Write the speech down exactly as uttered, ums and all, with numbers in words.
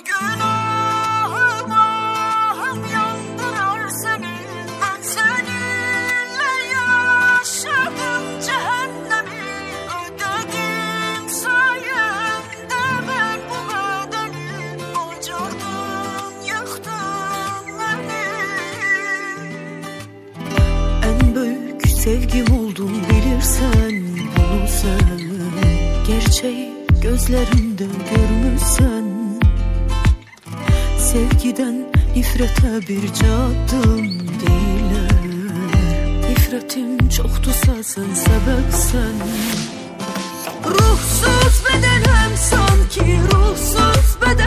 günahım ahım yandırar seni. Ben seninle yaşadım cehennemi. Ödedim sayende ben bu bedeli. Bacardın yıktın beni. En büyük sevgim oldun bilirsen bunu sen. Gerçeği gözlerimde görmüşsen. Sevgiden nifrete bir cadım değiller. Nifretim çoktusa sen sebepsen. Ruhsuz bedenim sanki ruhsuz beden.